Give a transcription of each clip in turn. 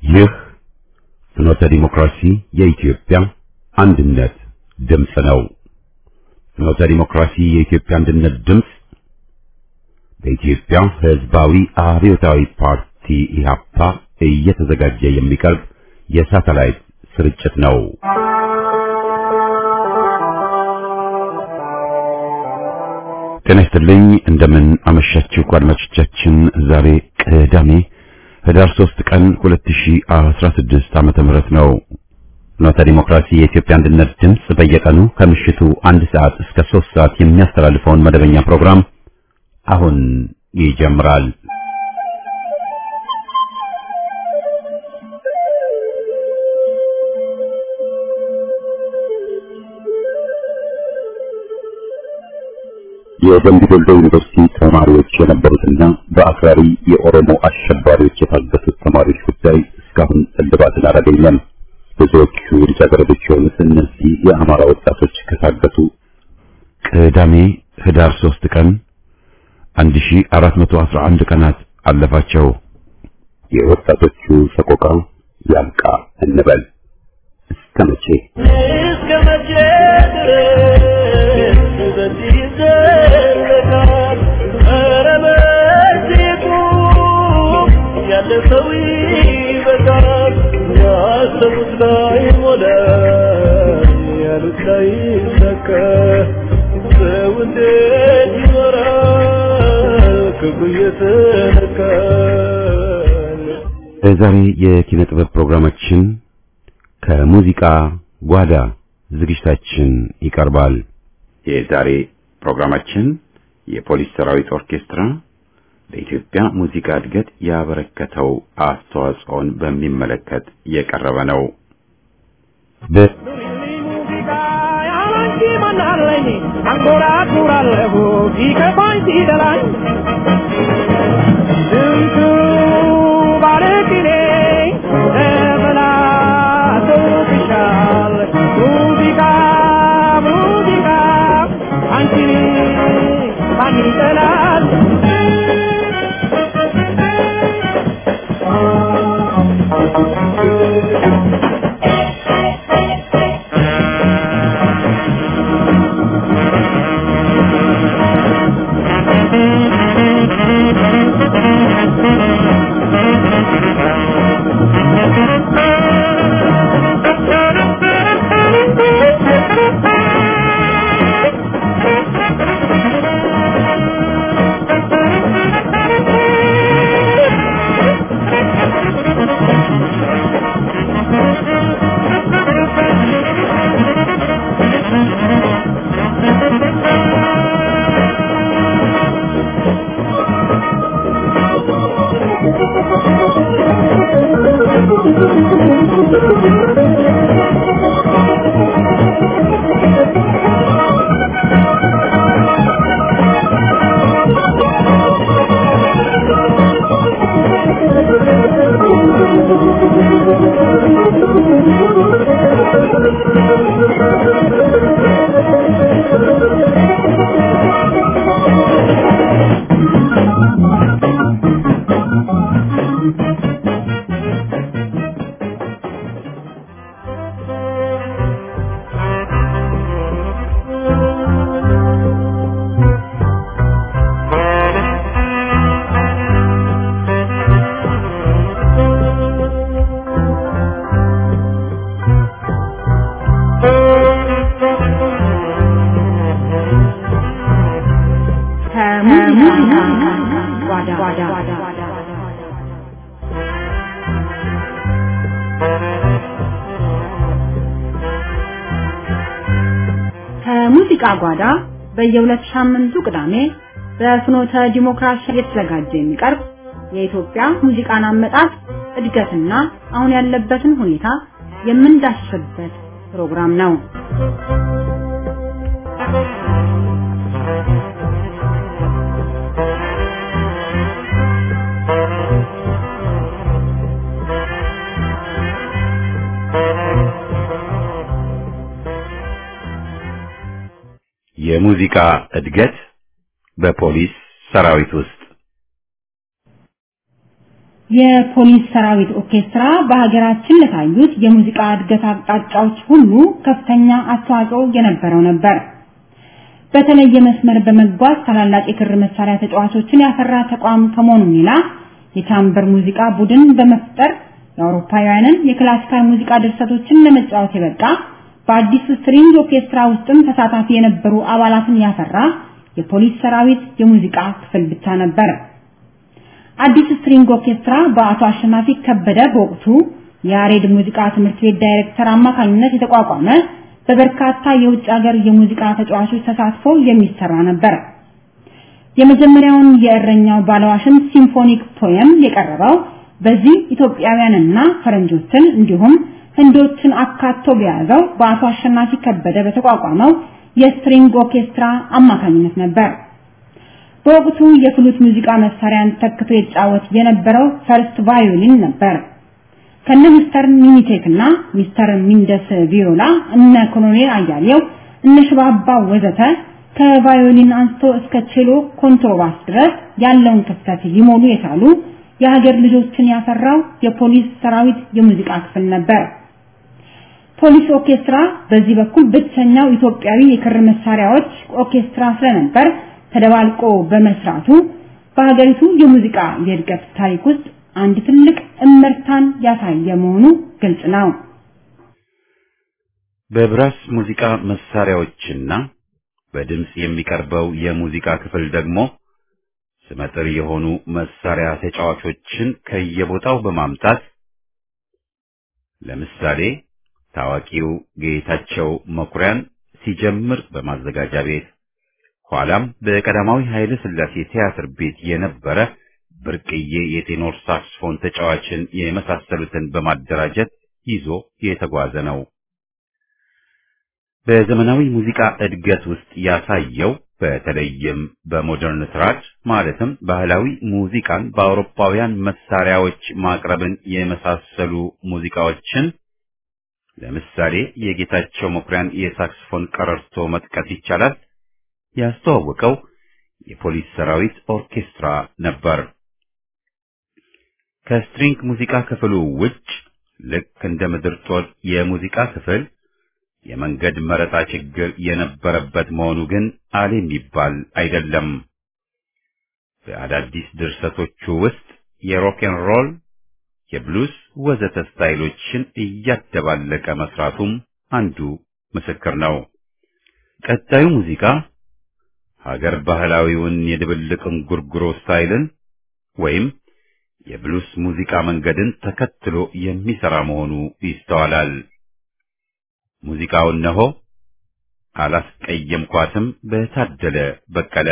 ይህ ፍኖተ ዲሞክራሲ የኢትዮጵያ አንድነት ድምፅ ነው። ፍኖተ ዲሞክራሲ የኢትዮጵያ አንድነት ድምፅ በኢትዮጵያ ሕዝባዊ አብዮታዊ ፓርቲ ኢህአፓ እየተዘጋጀ የሚቀርብ የሳተላይት ስርጭት ነው። ጤና ይስጥልኝ፣ እንደምን አመሻችሁ አድማጮቻችን። ዛሬ ቅዳሜ ህዳር 3 ቀን 2016 ዓመተ ምህረት ነው። ፍኖተ ዲሞክራሲ የኢትዮጵያ አንድነት ድምፅ በየቀኑ ከምሽቱ 1 ሰዓት እስከ 3 ሰዓት የሚያስተላልፈውን መደበኛ ፕሮግራም አሁን ይጀምራል። የደምቢ ዶሎ ዩኒቨርሲቲ ተማሪዎች የነበሩትና በአክራሪ የኦሮሞ አሸባሪዎች የታገቱት ተማሪዎች ጉዳይ እስካሁን እልባትን አላገኘም። ብዙዎቹ ልጃገረዶች የሆኑት እነዚህ የአማራ ወጣቶች ከታገቱ ቅዳሜ ህዳር 3 ቀን 1411 ቀናት አለፋቸው። የወጣቶቹ ሰቆቃ ያብቃ እንበል። እስከ መቼ ድረስ በዚህ ዘለቃል? ኧረ በዚሁ ያለፈው ይበቃል። ያሰቡት ላይ ሞላ፣ ያሉት ላይ ሰከ ሰው እንዴት ይኖራል ክብሩ እየተነካ? ዛሬ የኪነ ጥበብ ፕሮግራማችን ከሙዚቃ ጓዳ ዝግጅታችን ይቀርባል። የዛሬ ፕሮግራማችን የፖሊስ ሰራዊት ኦርኬስትራ ለኢትዮጵያ ሙዚቃ እድገት ያበረከተው አስተዋጽኦን በሚመለከት የቀረበ ነው። ሙዚቃ ያላንቺ ማናለኝ አንጎራጉራለሁ ይከፋኝ ሲደላኝ ስንቱ ባለቅኔ ተበላሽቶብሻል። ሙዚቃ ሙዚቃ አንቺን ማን ይጠላል? ከሙዚቃ ጓዳ በየሁለት ሳምንቱ ቅዳሜ በፍኖተ ዲሞክራሲ የተዘጋጀ የሚቀርብ የኢትዮጵያ ሙዚቃን አመጣጥ እድገትና አሁን ያለበትን ሁኔታ የምንዳስስበት ፕሮግራም ነው። የሙዚቃ እድገት በፖሊስ ሰራዊት ውስጥ የፖሊስ ሰራዊት ኦርኬስትራ በሀገራችን ለታዩት የሙዚቃ እድገት አቅጣጫዎች ሁሉ ከፍተኛ አስተዋጽኦ የነበረው ነበር። በተለየ መስመር በመጓዝ ታላላቅ የክር መሳሪያ ተጫዋቾችን ያፈራ ተቋም ከመሆኑም ሌላ የቻምበር ሙዚቃ ቡድን በመፍጠር የአውሮፓውያንን የክላሲካል ሙዚቃ ድርሰቶችን ለመጫወት የበቃ በአዲስ ስትሪንግ ኦርኬስትራ ውስጥም ተሳታፊ የነበሩ አባላትን ያፈራ የፖሊስ ሰራዊት የሙዚቃ ክፍል ብቻ ነበር። አዲስ ስትሪንግ ኦርኬስትራ በአቶ አሸናፊ ከበደ በወቅቱ የያሬድ ሙዚቃ ትምህርት ቤት ዳይሬክተር አማካኝነት የተቋቋመ በበርካታ የውጭ ሀገር የሙዚቃ ተጫዋቾች ተሳትፎ የሚሰራ ነበር። የመጀመሪያውን የእረኛው ባለዋሽን ሲምፎኒክ ፖየም የቀረበው በዚህ ኢትዮጵያውያንና ፈረንጆችን እንዲሁም ህንዶችን አካቶ በያዘው በአቶ አሸናፊ ከበደ በተቋቋመው የስትሪንግ ኦርኬስትራ አማካኝነት ነበር። በወቅቱ የፍሉት ሙዚቃ መሳሪያን ተክቶ የተጫወተ የነበረው ፈርስት ቫዮሊን ነበር። ከነ ሚስተር ሚኒቴክና ሚስተር ሚንደስ ቪዮላ እነ ኮሎኔል አያሌው እነ ሽባባ ወዘተ ከቫዮሊን አንስቶ እስከ ቼሎ ኮንትሮባስ ድረስ ያለውን ክፍተት ሊሞሉ የቻሉ የሀገር ልጆችን ያፈራው የፖሊስ ሰራዊት የሙዚቃ ክፍል ነበር። ፖሊስ ኦርኬስትራ በዚህ በኩል ብቸኛው ኢትዮጵያዊ የክር መሳሪያዎች ኦርኬስትራ ስለነበር ተደባልቆ በመስራቱ በሀገሪቱ የሙዚቃ የእድገት ታሪክ ውስጥ አንድ ትልቅ እመርታን ያሳየ መሆኑ ግልጽ ነው። በብራስ ሙዚቃ መሳሪያዎችና በድምጽ የሚቀርበው የሙዚቃ ክፍል ደግሞ ስመጥር የሆኑ መሳሪያ ተጫዋቾችን ከየቦታው በማምጣት ለምሳሌ ታዋቂው ጌታቸው መኩሪያን ሲጀምር በማዘጋጃ ቤት ኋላም በቀዳማዊ ኃይለ ሥላሴ ቲያትር ቤት የነበረ ብርቅዬ የቴኖር ሳክስፎን ተጫዋችን የመሳሰሉትን በማደራጀት ይዞ የተጓዘ ነው። በዘመናዊ ሙዚቃ እድገት ውስጥ ያሳየው በተለይም በሞደርን ትራድ ማለትም ባህላዊ ሙዚቃን በአውሮፓውያን መሳሪያዎች ማቅረብን የመሳሰሉ ሙዚቃዎችን ለምሳሌ የጌታቸው መኩሪያን የሳክስፎን ቀረርቶ መጥቀስ ይቻላል። ያስተዋወቀው የፖሊስ ሰራዊት ኦርኬስትራ ነበር። ከስትሪንግ ሙዚቃ ክፍሉ ውጭ ልክ እንደ ምድር ጦር የሙዚቃ ክፍል የመንገድ መረጣ ችግር የነበረበት መሆኑ ግን አለ የሚባል አይደለም። በአዳዲስ ድርሰቶቹ ውስጥ የሮክ ኤንድ ሮል፣ የብሉስ ወዘተ ስታይሎችን እያደባለቀ መስራቱም አንዱ ምስክር ነው። ቀጣዩ ሙዚቃ ሀገር ባህላዊውን የድብልቅ እንጉርጉሮ ስታይልን ወይም የብሉስ ሙዚቃ መንገድን ተከትሎ የሚሰራ መሆኑ ይስተዋላል። ሙዚቃው እነሆ አላስቀየምኳትም በታደለ በቀለ።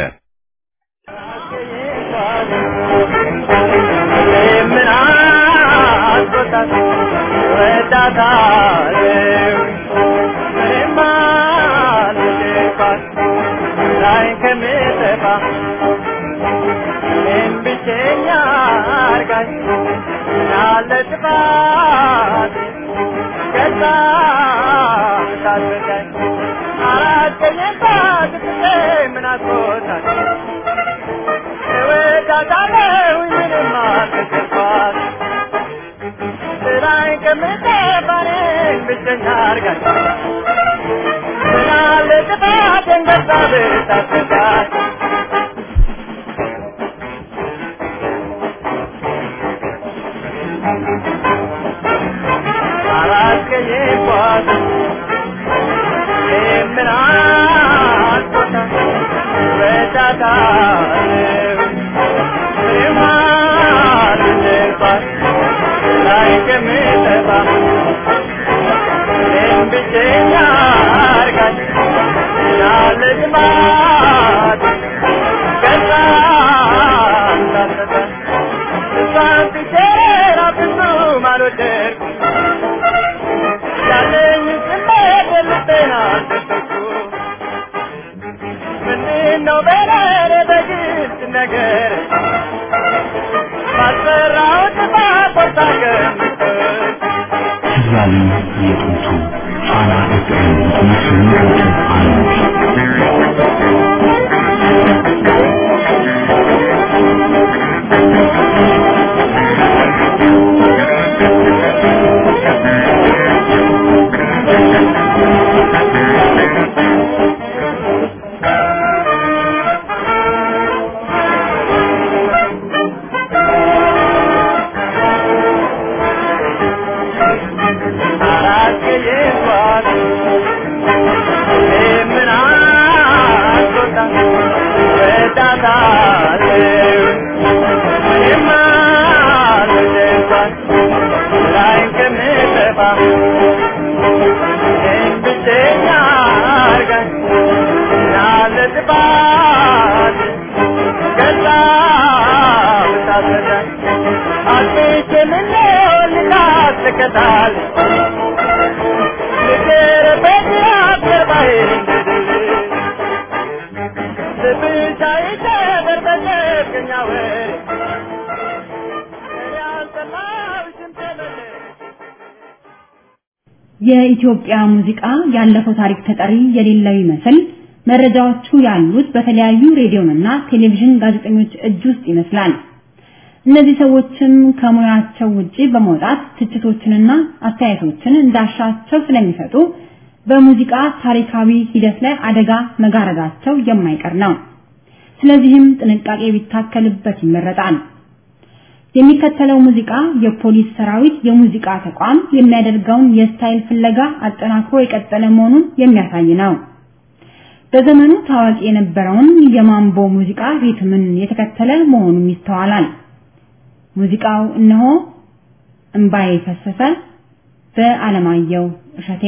የኢትዮጵያ ሙዚቃ ያለፈው ታሪክ ተጠሪ የሌለው ይመስል መረጃዎቹ ያሉት በተለያዩ ሬዲዮና ቴሌቪዥን ጋዜጠኞች እጅ ውስጥ ይመስላል። እነዚህ ሰዎችም ከሙያቸው ውጪ በመውጣት ትችቶችንና አስተያየቶችን እንዳሻቸው ስለሚሰጡ በሙዚቃ ታሪካዊ ሂደት ላይ አደጋ መጋረዳቸው የማይቀር ነው። ስለዚህም ጥንቃቄ ቢታከልበት ይመረጣል። የሚከተለው ሙዚቃ የፖሊስ ሰራዊት የሙዚቃ ተቋም የሚያደርገውን የስታይል ፍለጋ አጠናክሮ የቀጠለ መሆኑን የሚያሳይ ነው። በዘመኑ ታዋቂ የነበረውን የማምቦ ሙዚቃ ሪትምን የተከተለ መሆኑን ይስተዋላል። ሙዚቃው እነሆ እምባዬ ፈሰሰ በአለማየሁ እሸቴ።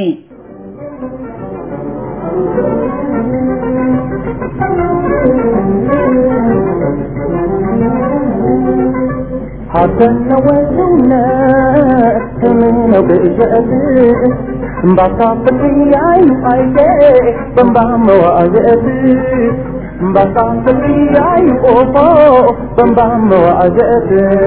حسن وزونا من بجد بطاقتي عيني بمبام وعجت بطاقتي عيني بمبام وعجت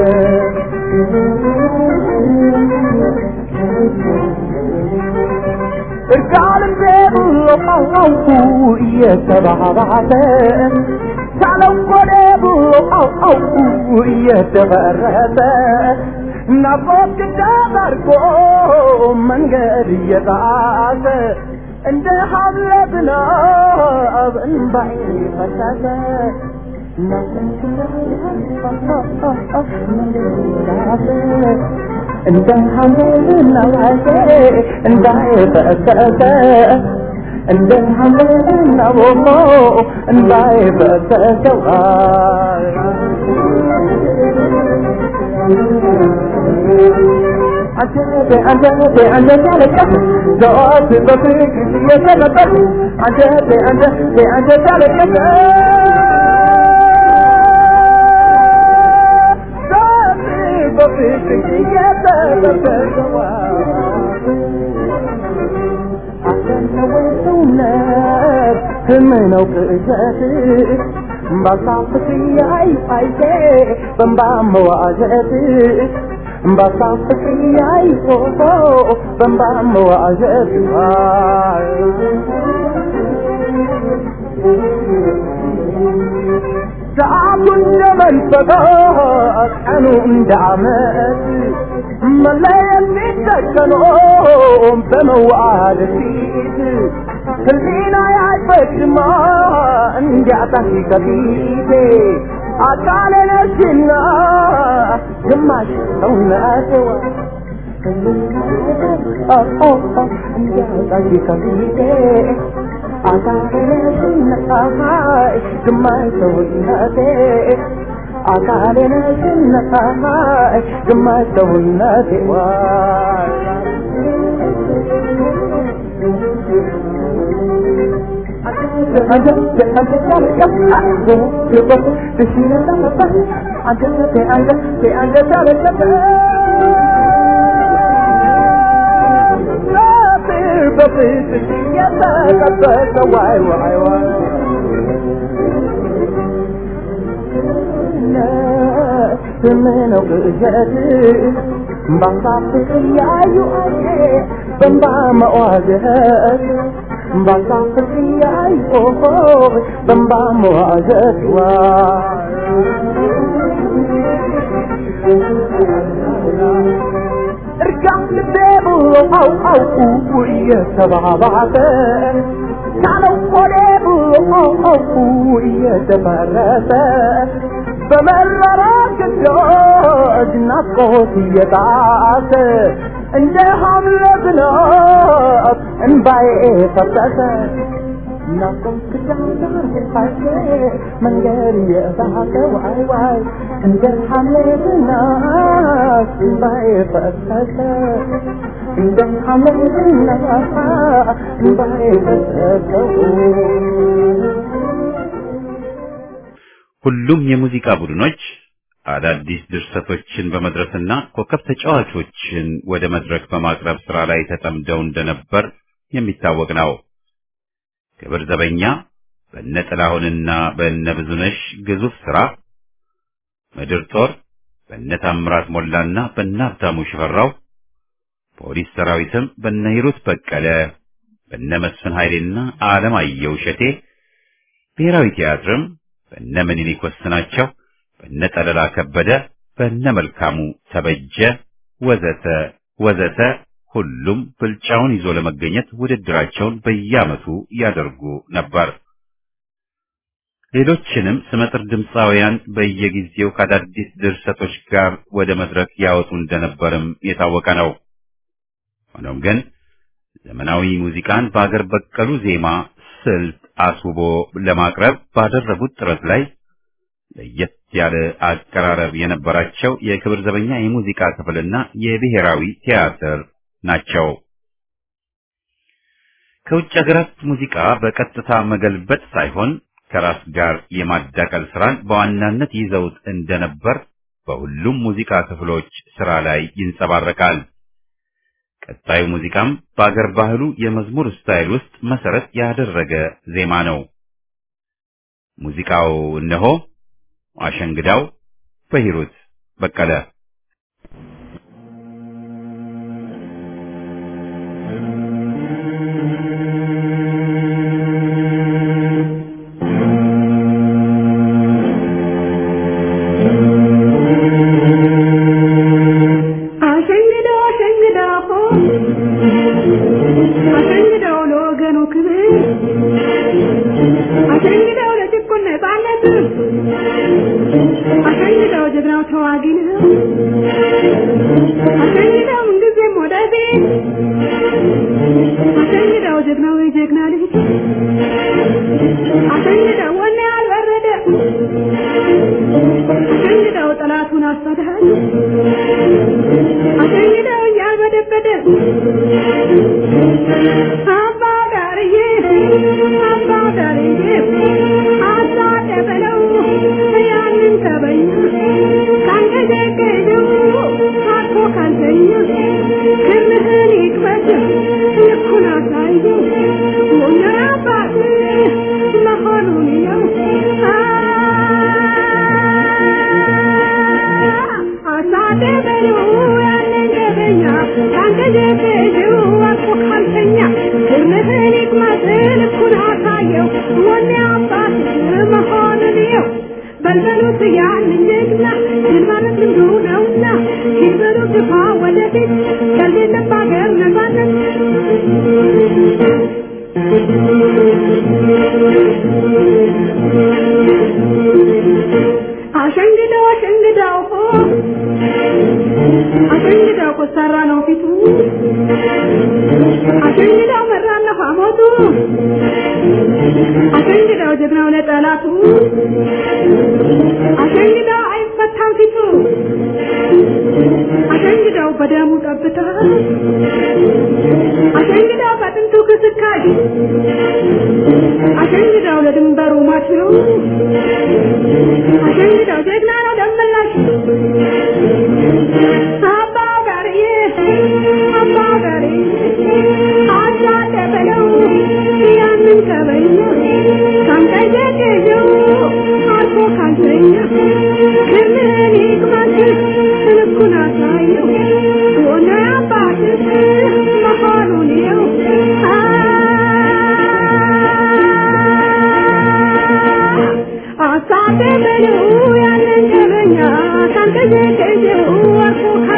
رجال البيت وقوقوا يتبع بعدين تعالوا قريبوا أو يتغرب نبض كتابركم من غير يتعاد عند حبلتنا أبن بعيد فتاة عند حبلتنا عند فتاة عند حملنا والله نبايب تسوار عجبي جالك جواب بفيك يتلقى عجبي جالك جواب بفيك يتلقى منو كجاتي بطاقتي عيني بمبام وعجتي بطاقتي عيني بمبام وعجتي ساعة من فتاة أنو اندعمتي ملايين بيتكنون بموعدتي خلينا يعيبك ما انجعتك كبيري عطالي نسينا جمعش سونا سوا انجعتك كبيري عطالي نسينا جمعش سونا عطالي نسينا جمعش سونا سوا بطاقتي عيني بمبام وعجتي رجع للباب أو يتبع بعدين تعالوا قريبوا أو يتبرسين بمررات الجوج نقوتي يتعاسي عند حملتنا انباي فتاة ናቆም ክዳር ከፋዬ መንገድ የዛቀ ዋይ ዋይ እንደ ሐመድና ሲባይ ፈሰሰ እንደ ሐመድና ሲባይ ፈሰሰ ሁሉም የሙዚቃ ቡድኖች አዳዲስ ድርሰቶችን በመድረስና ኮከብ ተጫዋቾችን ወደ መድረክ በማቅረብ ስራ ላይ ተጠምደው እንደነበር የሚታወቅ ነው። ክብር ዘበኛ በነጥላሁንና በነብዙነሽ ግዙፍ ስራ፣ ምድር ጦር በነታምራት ሞላና በነሀብታሙ ሽፈራው፣ ፖሊስ ሰራዊትም በነሂሩት በቀለ፣ በነመስፍን ኃይሌና አለማየሁ እሸቴ፣ ብሔራዊ ቲያትርም በነምኒልክ ወስናቸው፣ በነጠለላ ከበደ፣ በነመልካሙ ተበጀ ወዘተ ወዘተ ሁሉም ብልጫውን ይዞ ለመገኘት ውድድራቸውን በየዓመቱ ያደርጉ ነበር። ሌሎችንም ስመጥር ድምፃውያን በየጊዜው ከአዳዲስ ድርሰቶች ጋር ወደ መድረክ ያወጡ እንደነበርም የታወቀ ነው። ሆኖም ግን ዘመናዊ ሙዚቃን በአገር በቀሉ ዜማ ስልት አስውቦ ለማቅረብ ባደረጉት ጥረት ላይ ለየት ያለ አቀራረብ የነበራቸው የክብር ዘበኛ የሙዚቃ ክፍልና የብሔራዊ ቲያትር ናቸው። ከውጭ ሀገራት ሙዚቃ በቀጥታ መገልበጥ ሳይሆን ከራስ ጋር የማዳቀል ስራን በዋናነት ይዘውት እንደነበር በሁሉም ሙዚቃ ክፍሎች ስራ ላይ ይንጸባረቃል። ቀጣዩ ሙዚቃም በአገር ባህሉ የመዝሙር ስታይል ውስጥ መሰረት ያደረገ ዜማ ነው። ሙዚቃው እነሆ አሸንግዳው በሂሩት በቀለ። Asa te belu ya nengenya, kante je ke je uwa ko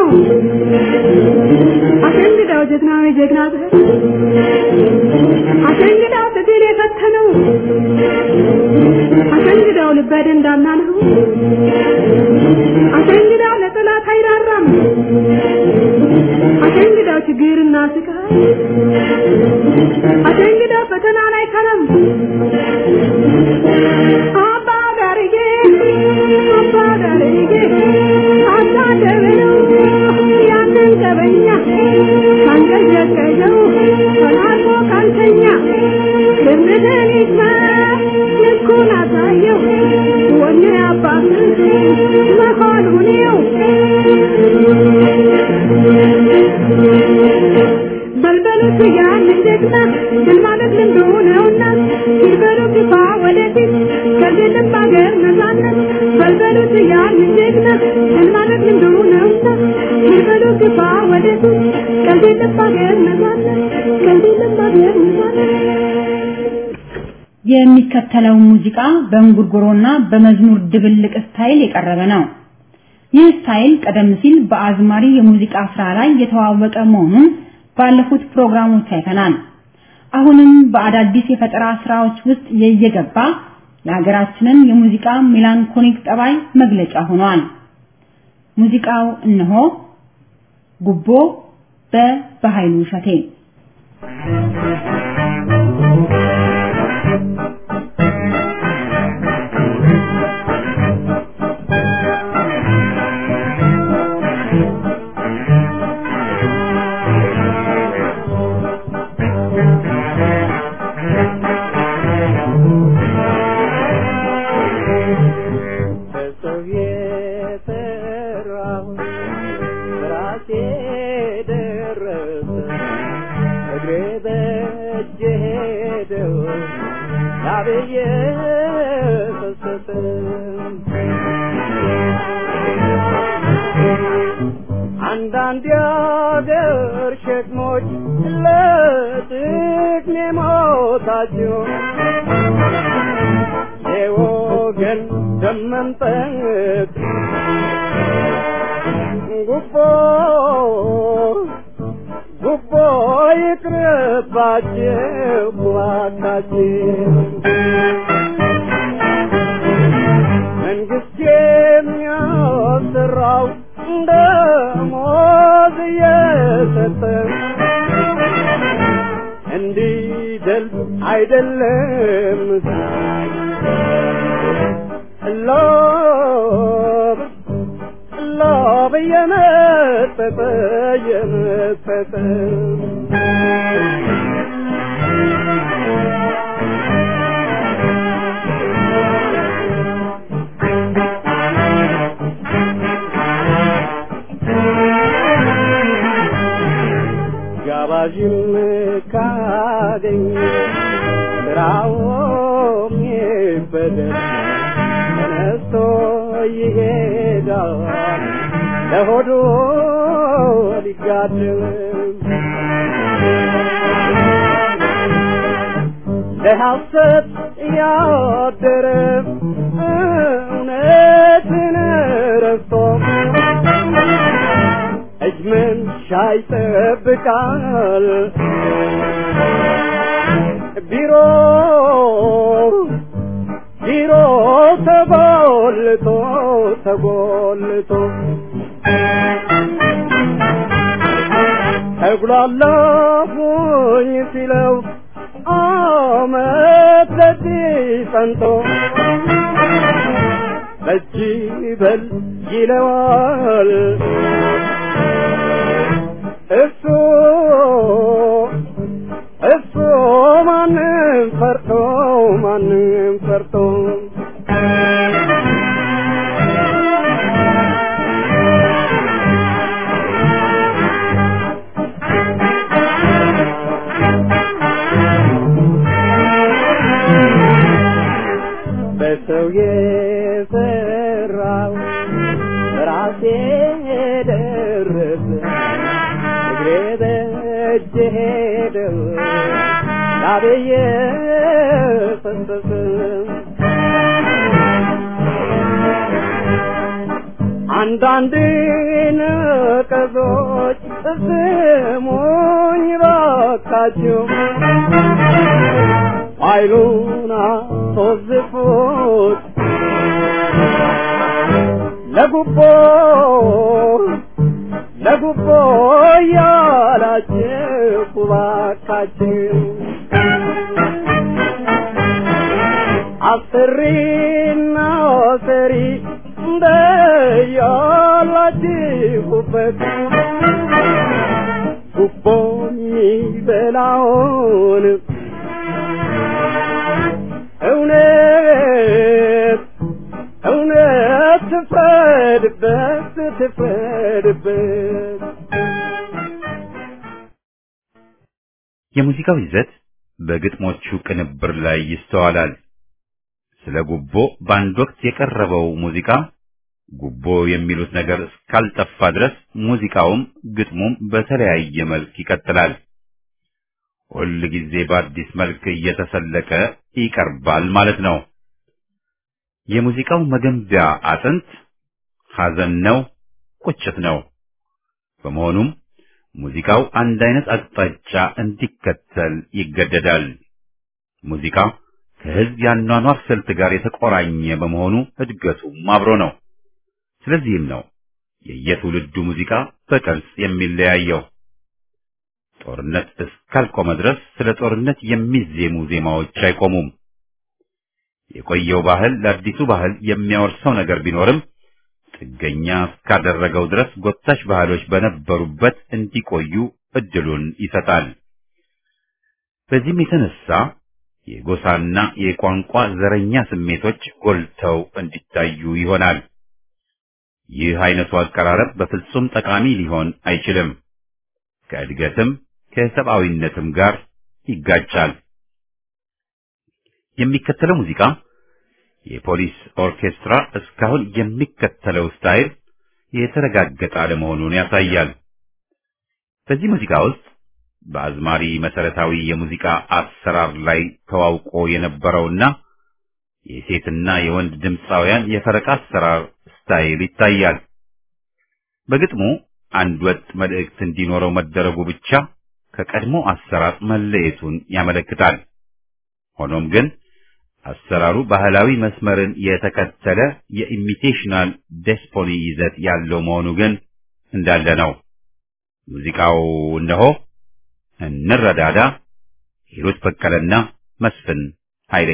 ነው አሸንግዳው ጀግናው ጀግናት አሸንግዳው ትግል የፈተነው አሸንግዳው ልበደንዳና ነው አሸንግዳው ለጠላት አይራራም አሸንግዳው ችግርና ስቃይ አሸንግዳው ፈተና ላይ ከረም አባ ጋርዬ አታደበለው ያንን ቀበኛ ካንቀዠቀዠው ተላቆ ካልተኛ ልምድን ይስማ ልኩን አሳየው ወኔ አባት መሆኑን ይው በልበሉት ያንን ጀግና ድል ማለት ልምዱ ነውና ሲበሉ ግፋ ወደፊት ከድልም ባገር ነፃነት በልበሉት ያንን ጀግና ድል ማለት ልምዱ ነውና ሲበሉ ግፋ ወደፊት ከድልም ባገር ነፃነት ከድልም ባገር ነፃነት የሚከተለው ሙዚቃ በእንጉርጉሮና በመዝሙር ድብልቅ ስታይል የቀረበ ነው። ይህ ስታይል ቀደም ሲል በአዝማሪ የሙዚቃ ስራ ላይ የተዋወቀ መሆኑን ባለፉት ፕሮግራሞች አይተናል። አሁንም በአዳዲስ የፈጠራ ስራዎች ውስጥ እየገባ የሀገራችንን የሙዚቃ ሜላንኮሊክ ጠባይ መግለጫ ሆኗል። ሙዚቃው እነሆ ጉቦ በኃይሉ ሸቴ አንዳንድ ያገር ሸክሞች ለጥቅም ሞታቸው የወገን ደም መምጠጥ ጉቦ ይቅርባቸው እባካችሁ መንግስት የሚያሰራው ደሞዝ እየሰጠ እንዲደል አይደለም ሎብ የመጠጠ ጋባዥም ካገኝ ስራውም ይበደል ተነስቶ ይሄዳል ለሆዱ ሊጋደል ለሐሰት ያደረ እውነትን ረስቶ እጅ መንሻ ይጠብቃል ቢሮ ተጎልቶ ተጉላላሁኝ ሲለው አመት ለዚህ ጸንቶ በእጅ በል ይለዋል እሱ ማንም ፈርቶ በሰው የሰራው ራሴ ደረሰ እግሬ በእጄ ሄደው ላቤዬ ፈሰሰ አንዳንድ ነቀዞች ስሙኝ ባካችሁ ኃይሉን አስወዝፉት ለጉቦ ያላችሁ ባካችሁ አስሪና ሰሪ እንደያላችሁበት ጉቦ የሚበላውን እውነት ትፍረድበት። የሙዚቃው ይዘት በግጥሞቹ ቅንብር ላይ ይስተዋላል። ስለ ጉቦ በአንድ ወቅት የቀረበው ሙዚቃ ጉቦ የሚሉት ነገር እስካልጠፋ ድረስ ሙዚቃውም ግጥሙም በተለያየ መልክ ይቀጥላል። ሁል ጊዜ በአዲስ መልክ እየተሰለቀ ይቀርባል ማለት ነው። የሙዚቃው መገንቢያ አጥንት ሐዘን ነው፣ ቁጭት ነው። በመሆኑም ሙዚቃው አንድ አይነት አቅጣጫ እንዲከተል ይገደዳል። ሙዚቃ ከህዝብ ያኗኗር ስልት ጋር የተቆራኘ በመሆኑ እድገቱም አብሮ ነው። ስለዚህም ነው የየትውልዱ ሙዚቃ በቅርጽ የሚለያየው። ጦርነት እስካልቆመ ድረስ ስለ ጦርነት የሚዜሙ ዜማዎች አይቆሙም። የቆየው ባህል ለአዲሱ ባህል የሚያወርሰው ነገር ቢኖርም ጥገኛ እስካደረገው ድረስ ጎታች ባህሎች በነበሩበት እንዲቆዩ እድሉን ይሰጣል። በዚህም የተነሳ የጎሳና የቋንቋ ዘረኛ ስሜቶች ጎልተው እንዲታዩ ይሆናል። ይህ አይነቱ አቀራረብ በፍጹም ጠቃሚ ሊሆን አይችልም። ከእድገትም ከሰብአዊነትም ጋር ይጋጫል። የሚከተለው ሙዚቃ የፖሊስ ኦርኬስትራ እስካሁን የሚከተለው ስታይል የተረጋገጠ አለመሆኑን ያሳያል። በዚህ ሙዚቃ ውስጥ በአዝማሪ መሰረታዊ የሙዚቃ አሰራር ላይ ተዋውቆ የነበረውና የሴትና የወንድ ድምፃውያን የፈረቃ አሰራር ስታይል ይታያል። በግጥሙ አንድ ወጥ መልእክት እንዲኖረው መደረጉ ብቻ ከቀድሞ አሰራር መለየቱን ያመለክታል። ሆኖም ግን አሰራሩ ባህላዊ መስመርን የተከተለ የኢሚቴሽናል ዴስፖኒ ይዘት ያለው መሆኑ ግን እንዳለ ነው። ሙዚቃው እነሆ እንረዳዳ፣ ሂሩት በቀለና መስፍን ኃይሌ።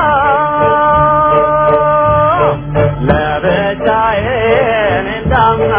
ለብቻዬን እንዳም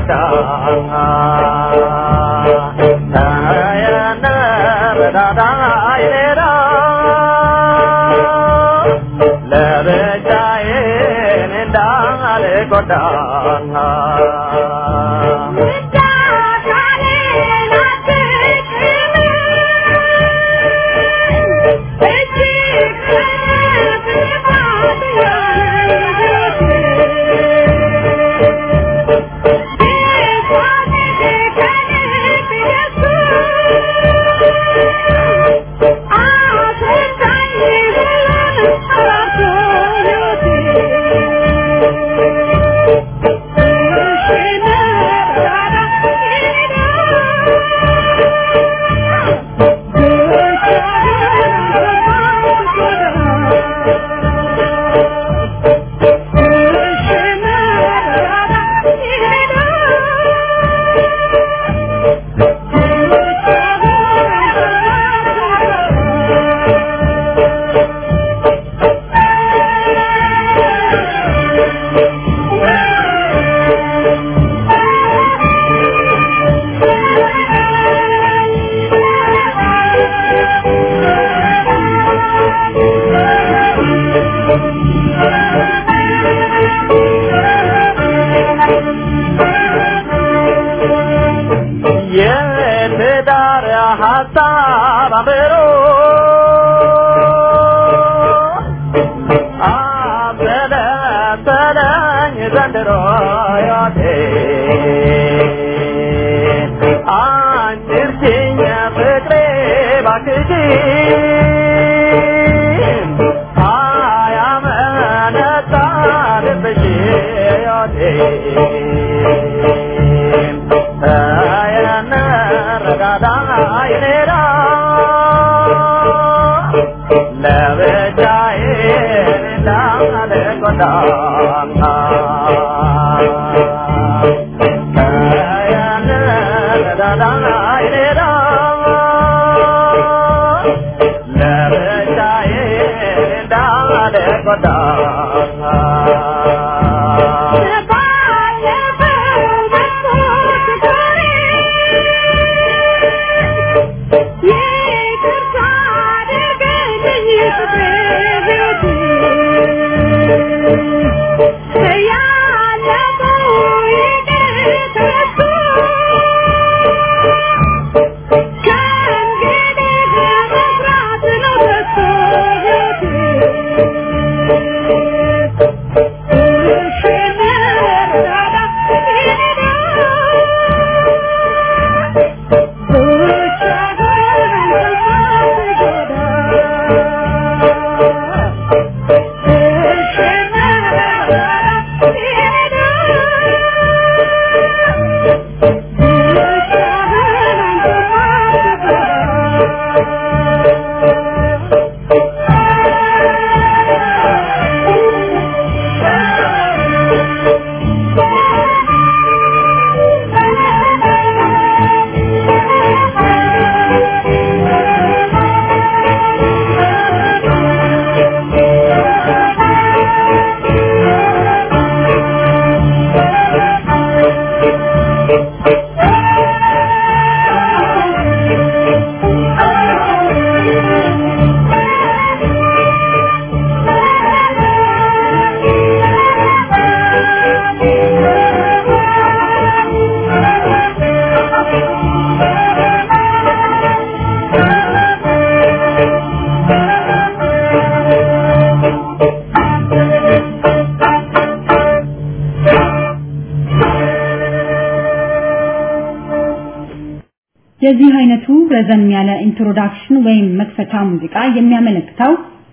የዚህ አይነቱ ረዘም ያለ ኢንትሮዳክሽን ወይም መክፈቻ ሙዚቃ የሚያመለክተው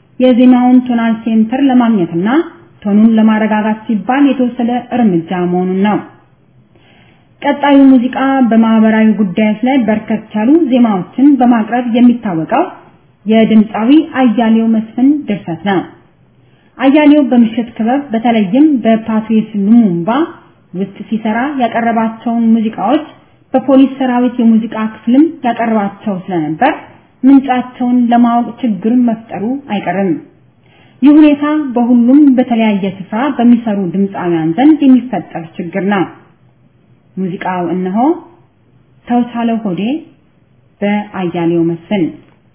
የዜማውን ቶናል ሴንተር ለማግኘትና ቶኑን ለማረጋጋት ሲባል የተወሰደ እርምጃ መሆኑን ነው። ቀጣዩ ሙዚቃ በማህበራዊ ጉዳዮች ላይ በርከት ያሉ ዜማዎችን በማቅረብ የሚታወቀው የድምፃዊ አያሌው መስፍን ድርሰት ነው። አያሌው በምሽት ክበብ በተለይም በፓትሪስ ሉሙምባ ውስጥ ሲሰራ ያቀረባቸውን ሙዚቃዎች በፖሊስ ሰራዊት የሙዚቃ ክፍልም ያቀርባቸው ስለነበር ምንጫቸውን ለማወቅ ችግር መፍጠሩ አይቀርም። ይህ ሁኔታ በሁሉም በተለያየ ስፍራ በሚሰሩ ድምፃውያን ዘንድ የሚፈጠር ችግር ነው። ሙዚቃው እነሆ ተውሳለው ሆዴ በአያሌው መስፍን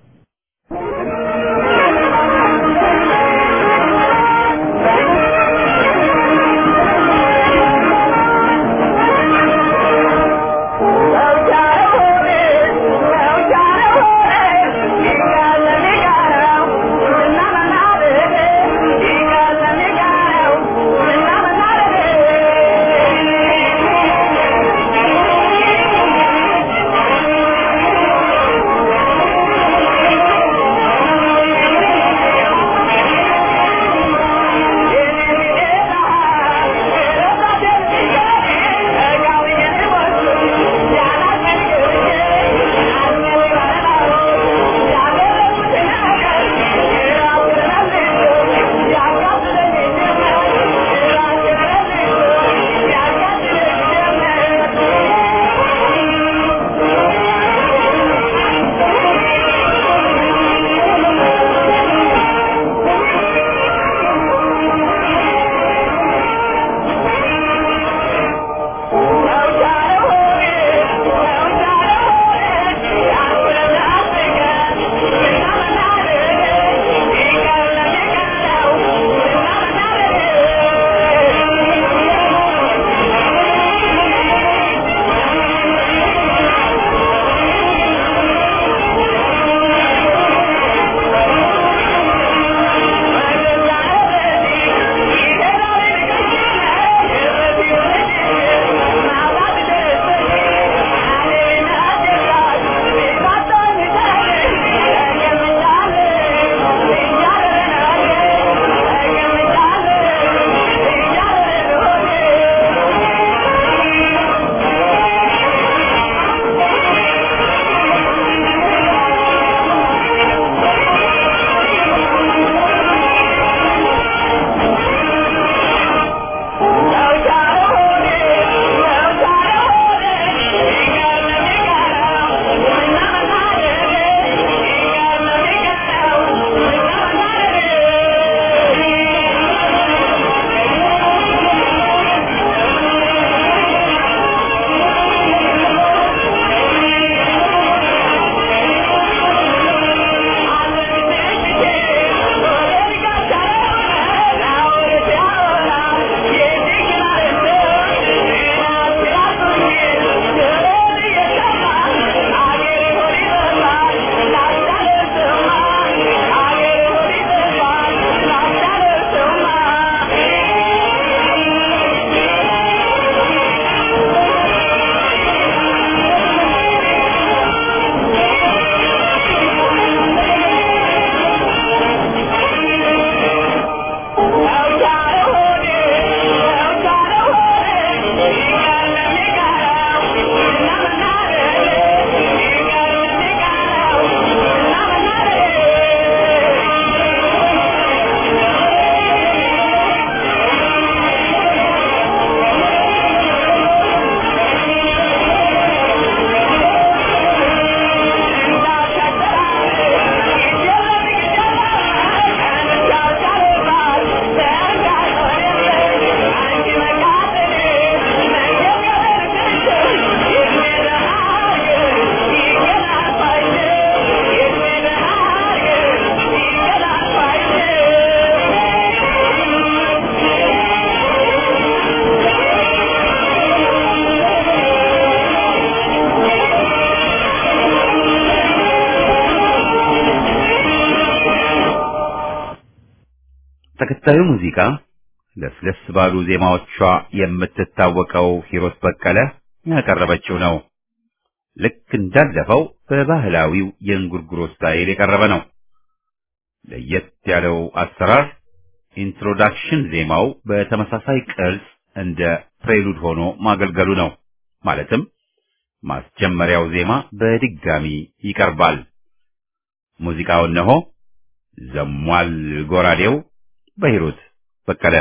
ተከታዩ ሙዚቃ ለስለስ ባሉ ዜማዎቿ የምትታወቀው ሂሩት በቀለ ያቀረበችው ነው። ልክ እንዳለፈው በባህላዊው የእንጉርጉሮ ስታይል የቀረበ ነው። ለየት ያለው አሰራር ኢንትሮዳክሽን ዜማው በተመሳሳይ ቅርጽ እንደ ፕሬሉድ ሆኖ ማገልገሉ ነው። ማለትም ማስጀመሪያው ዜማ በድጋሚ ይቀርባል። ሙዚቃው እነሆ ዘሟል ጎራዴው በሂሩት በቀለ።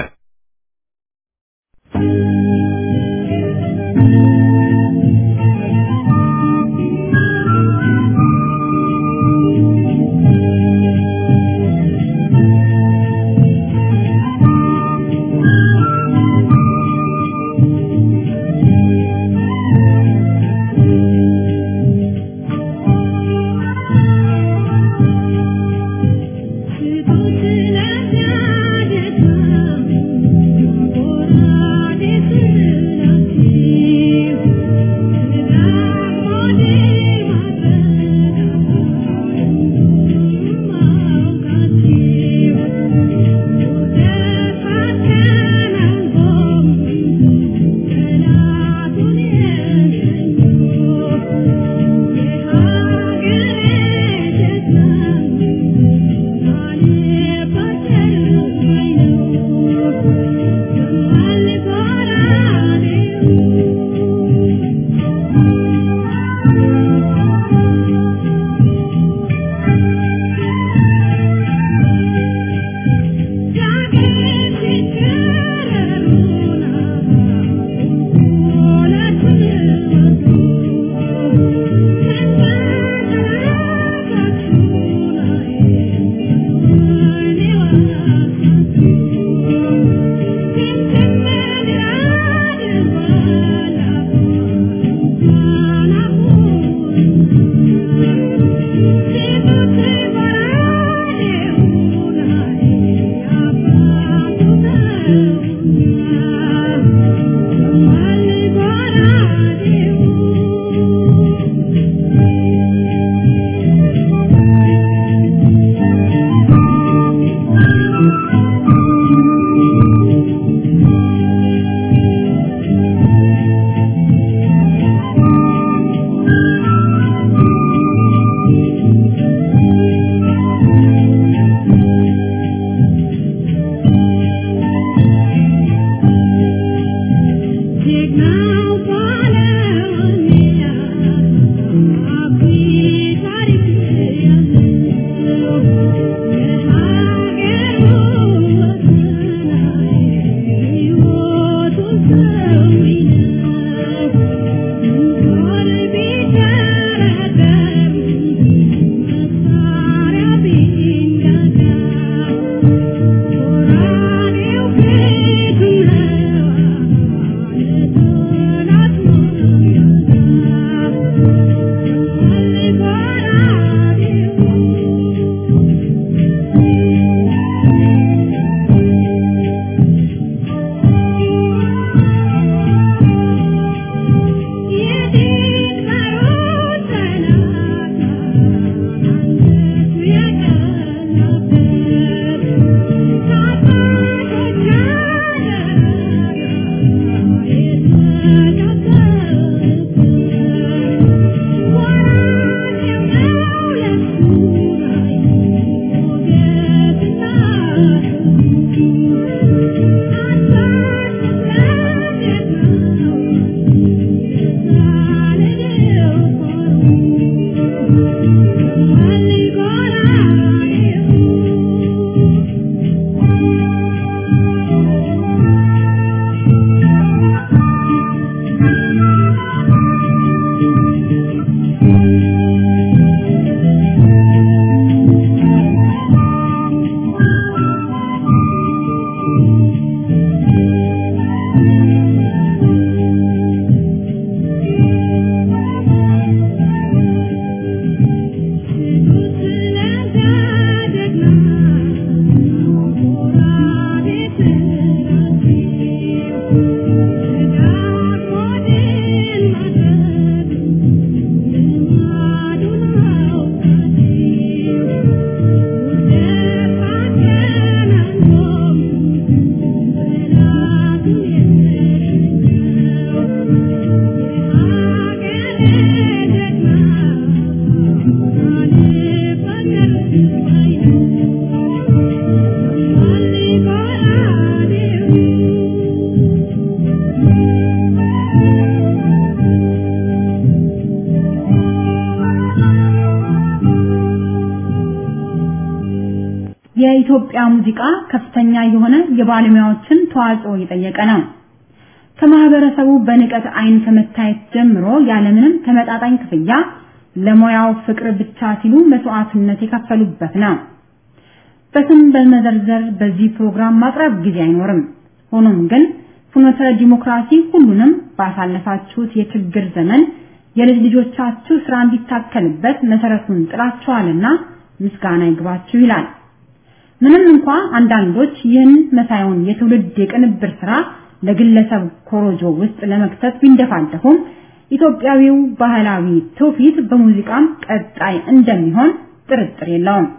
የኢትዮጵያ ሙዚቃ ከፍተኛ የሆነ የባለሙያዎችን ተዋጽኦ የጠየቀ ነው። ከማህበረሰቡ በንቀት አይን ከመታየት ጀምሮ ያለምንም ተመጣጣኝ ክፍያ ለሙያው ፍቅር ብቻ ሲሉ መስዋዕትነት የከፈሉበት ነው። በስም በመዘርዘር በዚህ ፕሮግራም ማቅረብ ጊዜ አይኖርም። ሆኖም ግን ፍኖተ ዲሞክራሲ ሁሉንም ባሳለፋችሁት የችግር ዘመን የልጅ ልጆቻችሁ ስራ እንዲታከልበት መሰረቱን ጥላችኋልና ምስጋና ይግባችሁ ይላል። ምንም እንኳን አንዳንዶች ይህን መሳዩን የትውልድ የቅንብር ስራ ለግለሰብ ኮሮጆ ውስጥ ለመክተት ቢንደፋደፉም ኢትዮጵያዊው ባህላዊ ትውፊት በሙዚቃም ቀጣይ እንደሚሆን ጥርጥር የለውም።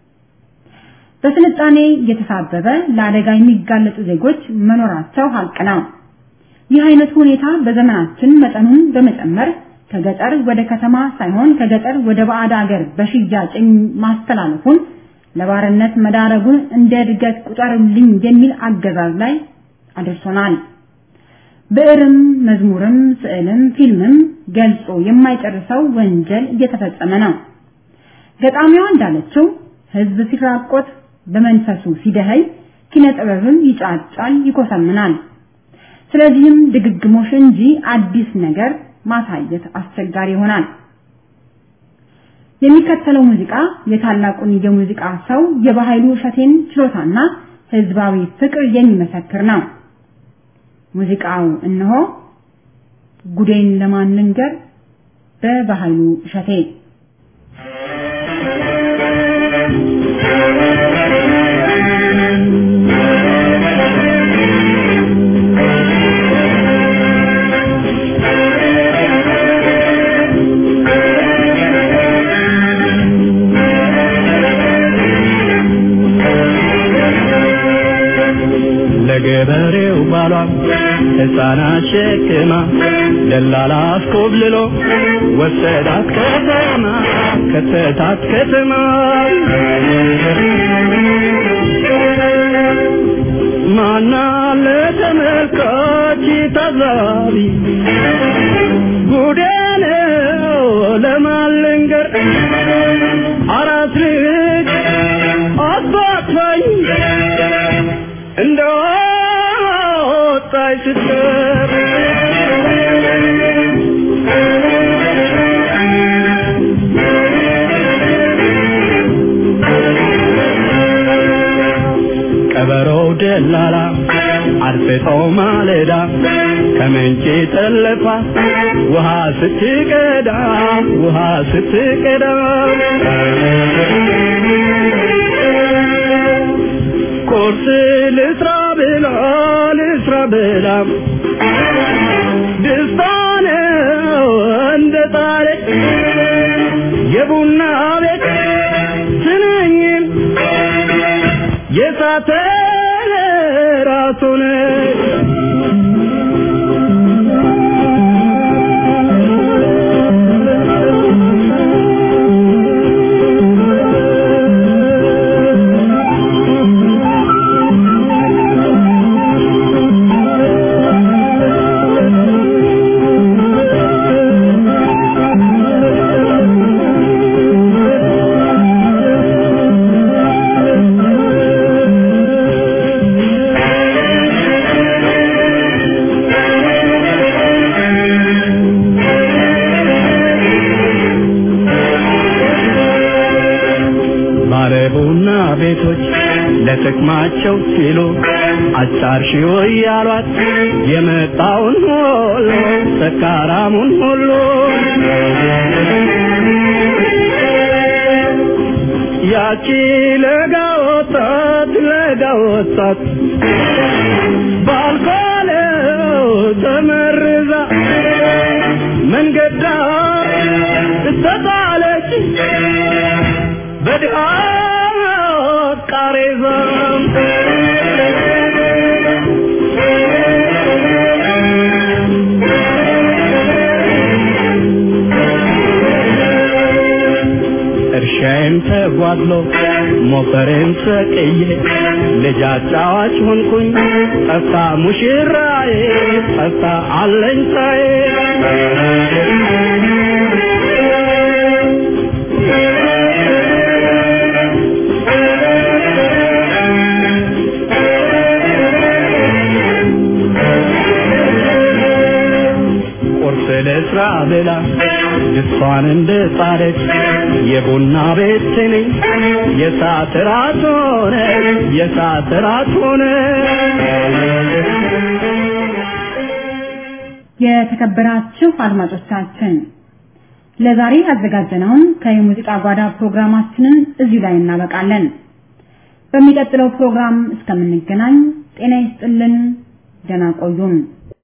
በስልጣኔ የተሳበበ ለአደጋ የሚጋለጡ ዜጎች መኖራቸው ሀቅ ነው። ይህ አይነት ሁኔታ በዘመናችን መጠኑን በመጨመር ከገጠር ወደ ከተማ ሳይሆን ከገጠር ወደ ባዕድ ሀገር በሽያጭ ማስተላለፉን ለባርነት መዳረጉን እንደ እድገት ቁጠሩልኝ የሚል አገዛዝ ላይ አድርሶናል። ብዕርም መዝሙርም ስዕልም ፊልምም ገልጾ የማይጨርሰው ወንጀል እየተፈጸመ ነው። ገጣሚዋ እንዳለችው ህዝብ ሲራቆት በመንፈሱ ሲደኸይ ኪነ ጥበብም ይጫጫል ይኮሰምናል። ስለዚህም ድግግሞሽ እንጂ አዲስ ነገር ማሳየት አስቸጋሪ ይሆናል። የሚከተለው ሙዚቃ የታላቁን የሙዚቃ ሰው የባህሉ እሸቴን ችሎታና ህዝባዊ ፍቅር የሚመሰክር ነው። ሙዚቃው እነሆ ጉዴን ለማን ልንገር በባህሉ እሸቴ። ለገበሬው ባሏ ሕፃናት ሸክማ ደላላ አስኮብልሎ ወሰዳት ከተማ ከተታት ከተማ ማና ለተመልካች ታዛቢ ጉዴ ነው ለማን ልንገር አራት ልጅ አባታኝ እንደወጣች ስትቀር ቀበሮው ደላላ አርፍቶ ማለዳ ከምንጭ ጠለፋ ውሃ ስትቀዳ ቁርስ ልስራ ብላ ደስታ ነው እንደ ጣለ የቡና ቤት ትንኝን የሳተ ራሱን ባለቡና ቤቶች ለጥቅማቸው ሲሉ አጫርሺው ያሏት የመጣውን ሁሉ ሰካራሙን ሁሉ ያቺ ለጋ ወጣት ባልኮለው ተመርዛ መንገዳ ተጣለች በድሃ ቃሬዛ እርሻዬን ተጓድሎ ሞፈሬን ሰቅዬ ልጅ አጫዋች ሆንኩኝ ጠፍታ ሙሽራዬ ጠፍታ አለኝታዬ እሷን እንደ ጻረች የቡና ቤት ነኝ የሰዓት ራት ሆነ የሰዓት ራት ሆነ። የተከበራችሁ አድማጮቻችን ለዛሬ ያዘጋጀነውን ከሙዚቃ ጓዳ ፕሮግራማችንን እዚህ ላይ እናበቃለን። በሚቀጥለው ፕሮግራም እስከምንገናኝ ጤና ይስጥልን፣ ደህና ቆዩን።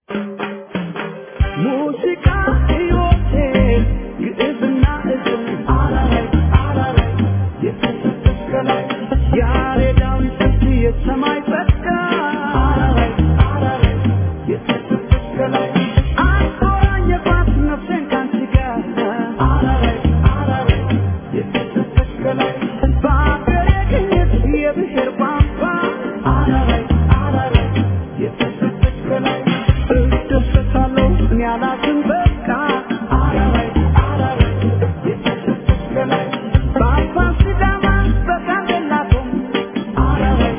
ሙዚቃ ሕይወቴ ግዕዝና እዝል አላላይ የተሰከላይ ያሬዳዊ ስልት የሰማይ ጸጋ አላላይ የተሰከላይ አቆራኝ የባት ነፍሴን ካንቺ ጋር አላላይ የተሰከላይ በአገሬ ቅኝት የብሔር ቋንቋ አላላይ የተሰከላይ እደሰታለሁ እኔ አላዝን በቃ አላላይ የተሰከላይ በአባ ሲዳማ በጋምቤላቶም አላላይ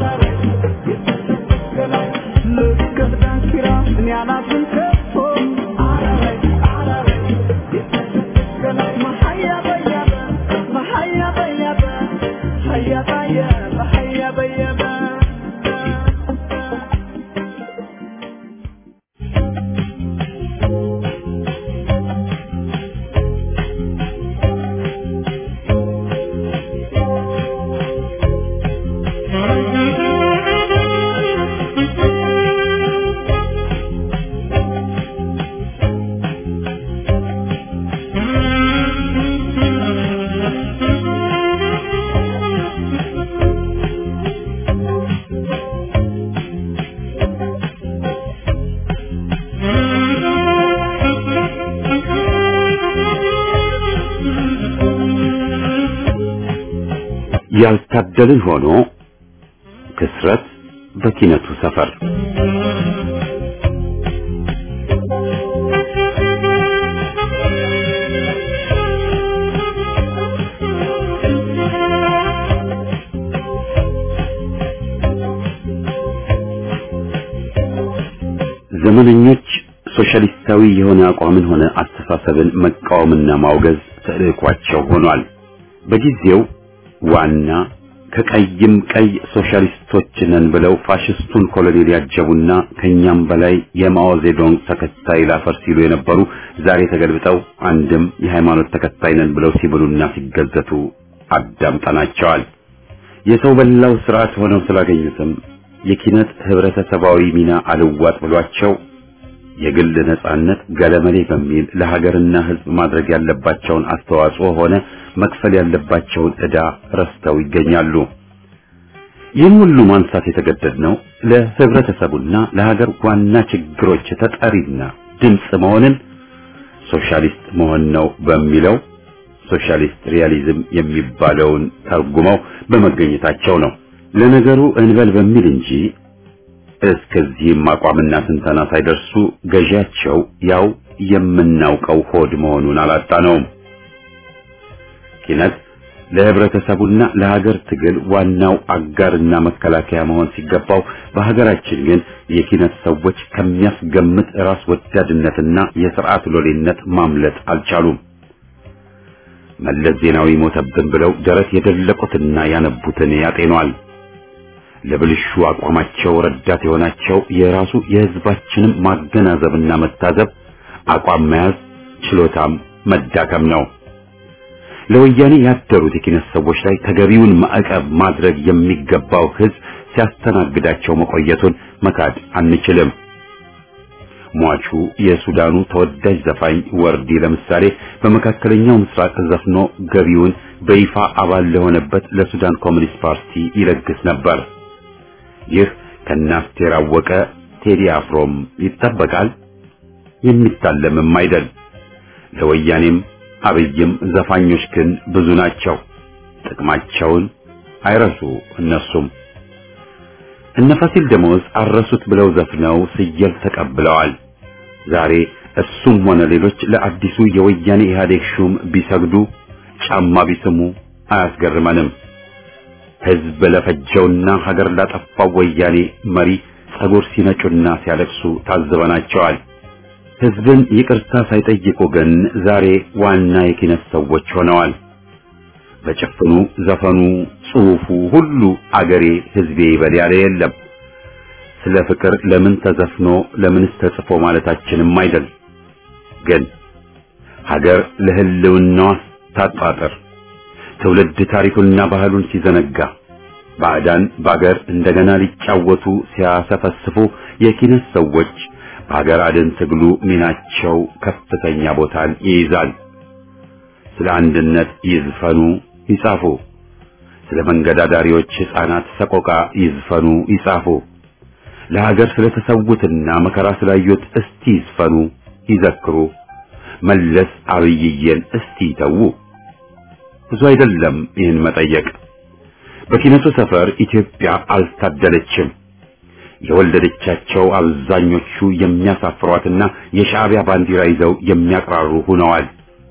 የተሰከላይ ልክ እንደ ዳንኪራ እኔ አላዝን ከቶ አላላይ የተሰከላይ መሀያ በያበ መሀያ በያበ ሀያ በያበ ሀያ በያበ ያልታደልን ሆኖ ክስረት በኪነቱ ሰፈር ዘመነኞች ሶሻሊስታዊ የሆነ አቋምን ሆነ አስተሳሰብን መቃወምና ማውገዝ ተልዕኳቸው ሆኗል። በጊዜው ዋና ከቀይም ቀይ ሶሻሊስቶች ነን ብለው ፋሽስቱን ኮሎኔል ያጀቡና ከኛም በላይ የማኦ ዜዶንግ ተከታይ ላፈር ሲሉ የነበሩ ዛሬ ተገልብጠው አንድም የሃይማኖት ተከታይ ነን ብለው ሲብሉና ሲገዘቱ አዳምጠናቸዋል። የሰው በላው ስርዓት ሆነው ስላገኙትም የኪነት ህብረተሰባዊ ሚና አልዋጥ ብሏቸው የግል ነጻነት ገለመሌ በሚል ለሀገርና ህዝብ ማድረግ ያለባቸውን አስተዋጽኦ ሆነ መክፈል ያለባቸውን ዕዳ ረስተው ይገኛሉ። ይህን ሁሉ ማንሳት የተገደድነው ለህብረተሰቡና ለሀገር ዋና ችግሮች ተጠሪና ድምጽ መሆንን ሶሻሊስት መሆን ነው በሚለው ሶሻሊስት ሪያሊዝም የሚባለውን ተርጉመው በመገኘታቸው ነው። ለነገሩ እንበል በሚል እንጂ እስከዚህም አቋምና ትንተና ሳይደርሱ ገዢያቸው ያው የምናውቀው ሆድ መሆኑን አላጣነውም። ኪነት ለህብረተሰቡና ለሀገር ትግል ዋናው አጋርና መከላከያ መሆን ሲገባው በሀገራችን ግን የኪነት ሰዎች ከሚያስገምት ራስ ወዳድነትና የሥርዓት ሎሌነት ማምለጥ አልቻሉም። መለስ ዜናዊ ሞተብን ብለው ደረት የደለቁትና ያነቡትን ያጤኗል። ለብልሹ አቋማቸው ረዳት የሆናቸው የራሱ የህዝባችንም ማገናዘብና መታዘብ አቋም መያዝ ችሎታም መዳከም ነው። ለወያኔ ያደሩት የኪነት ሰዎች ላይ ተገቢውን ማዕቀብ ማድረግ የሚገባው ህዝብ ሲያስተናግዳቸው መቆየቱን መካድ አንችልም። ሟቹ የሱዳኑ ተወዳጅ ዘፋኝ ወርዲ ለምሳሌ በመካከለኛው ምስራቅ ዘፍኖ ገቢውን በይፋ አባል ለሆነበት ለሱዳን ኮሚኒስት ፓርቲ ይለግስ ነበር። ይህ ከናስቴር አወቀ ቴዲ አፍሮም ይጠበቃል፣ የሚታለምም አይደል። ለወያኔም አብይም ዘፋኞች ግን ብዙ ናቸው። ጥቅማቸውን አይረሱ እነሱም። እነ ፋሲል ደሞዝ አረሱት ብለው ዘፍነው ስየል ተቀብለዋል። ዛሬ እሱም ሆነ ሌሎች ለአዲሱ የወያኔ ኢህአዴግ ሹም ቢሰግዱ ጫማ ቢስሙ አያስገርመንም። ህዝብ ለፈጀውና ሀገር ላጠፋው ወያኔ መሪ ጸጉር ሲነጩና ሲያለቅሱ ታዝበናቸዋል። ህዝብን ይቅርታ ሳይጠይቁ ግን ዛሬ ዋና የኪነት ሰዎች ሆነዋል። በጭፍኑ ዘፈኑ፣ ጽሑፉ ሁሉ አገሬ ህዝቤ ይበል ያለ የለም። ስለ ፍቅር ለምን ተዘፍኖ ለምንስ ተጽፎ ማለታችንም አይደል። ግን ሀገር ለህልውናዋ ታጣጥር ትውልድ ታሪኩንና ባህሉን ሲዘነጋ ባዕዳን በአገር እንደገና ሊጫወቱ ሲያሰፈስፉ የኪነት ሰዎች በሀገር አድን ትግሉ ሚናቸው ከፍተኛ ቦታን ይይዛል። ስለ አንድነት ይዝፈኑ ይጻፉ፣ ስለ መንገዳዳሪዎች ሕፃናት ሰቆቃ ይዝፈኑ ይጻፉ፣ ለሀገር ስለተሰዉትና መከራ ስላዩት እስቲ ይዝፈኑ ይዘክሩ፣ መለስ አብይዬን እስቲ ይተዉ። ብዙ አይደለም ይህን መጠየቅ። በኪነቱ ሰፈር ኢትዮጵያ አልታደለችም። የወለደቻቸው አብዛኞቹ የሚያሳፍሯትና የሻዕቢያ ባንዲራ ይዘው የሚያቅራሩ ሆነዋል።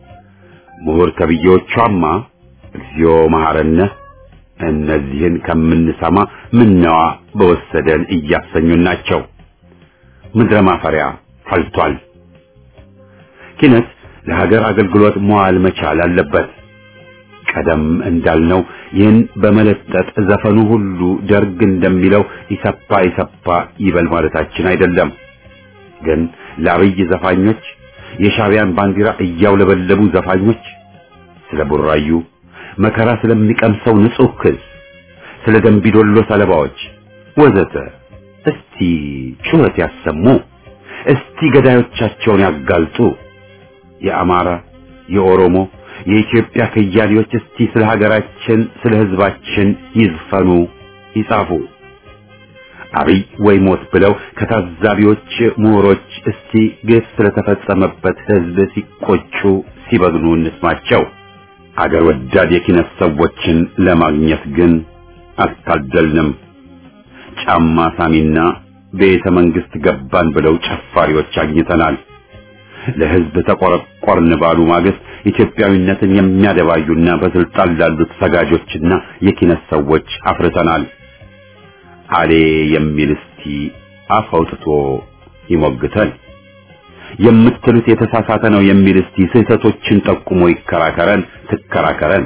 ምሁር ተብዬዎቿማ እግዚኦ መሐረነ እነዚህን ከምንሰማ ምነዋ በወሰደን እያሰኙን ናቸው። ምድረ ማፈሪያ ፈልቷል። ኪነት ለሀገር አገልግሎት መዋል መቻል አለበት። ቀደም እንዳልነው ይህን በመለጠጥ ዘፈኑ ሁሉ ደርግ እንደሚለው ይሰፓ ይሰፓ ይበል ማለታችን አይደለም። ግን ለአብይ ዘፋኞች፣ የሻዕቢያን ባንዲራ እያውለበለቡ ዘፋኞች፣ ስለ ቡራዩ መከራ ስለሚቀምሰው ንጹህ ክስ፣ ስለ ደምቢዶሎ ሰለባዎች ወዘተ እስቲ ጩኸት ያሰሙ። እስቲ ገዳዮቻቸውን ያጋልጡ። የአማራ፣ የኦሮሞ፣ የኢትዮጵያ ከያኔዎች እስቲ ስለ ሀገራችን ስለ ህዝባችን ይዝፈኑ ይጻፉ። አብይ ወይ ሞት ብለው ከታዛቢዎች ምሁሮች እስቲ ግፍ ስለተፈጸመበት ህዝብ ሲቆጩ ሲበግኑ እንስማቸው። አገር ወዳድ የኪነት ሰዎችን ለማግኘት ግን አልታደልንም። ጫማ ሳሚና ቤተ መንግስት ገባን ብለው ጨፋሪዎች አግኝተናል። ለህዝብ ተቆረቆርን ባሉ ማግስት ኢትዮጵያዊነትን የሚያደባዩና በስልጣን ላሉት ሰጋጆችና የኪነት ሰዎች አፍርተናል። አሌ የሚል እስቲ አፍ አውጥቶ ይሞግተን። የምትሉት የተሳሳተ ነው የሚል እስቲ ስህተቶችን ጠቁሞ ይከራከረን ትከራከረን።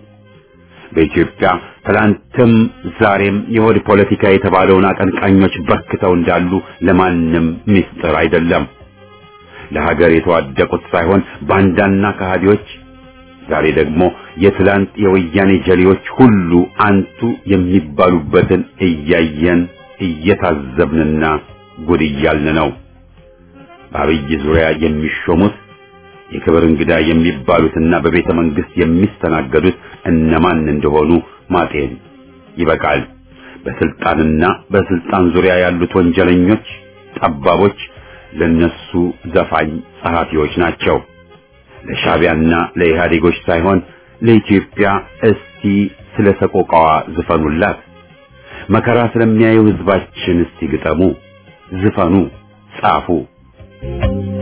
በኢትዮጵያ ትላንትም ዛሬም የሆድ ፖለቲካ የተባለውን አቀንቃኞች በርክተው እንዳሉ ለማንም ምስጢር አይደለም። ለሀገር የተዋደቁት ሳይሆን ባንዳና ከሃዲዎች፣ ዛሬ ደግሞ የትላንት የወያኔ ጀሌዎች ሁሉ አንቱ የሚባሉበትን እያየን እየታዘብንና ጉድ እያልን ነው። በአብይ ዙሪያ የሚሾሙት የክብር እንግዳ የሚባሉትና በቤተ መንግስት የሚስተናገዱት እነማን እንደሆኑ ማጤን ይበቃል። በስልጣንና በስልጣን ዙሪያ ያሉት ወንጀለኞች፣ ጠባቦች ለነሱ ዘፋኝ ጸሐፊዎች ናቸው። ለሻዕቢያና ለኢህአዴጎች ሳይሆን ለኢትዮጵያ እስቲ ስለ ሰቆቃዋ ዝፈኑላት። መከራ ስለሚያዩ ህዝባችን እስቲ ግጠሙ፣ ዝፈኑ፣ ጻፉ።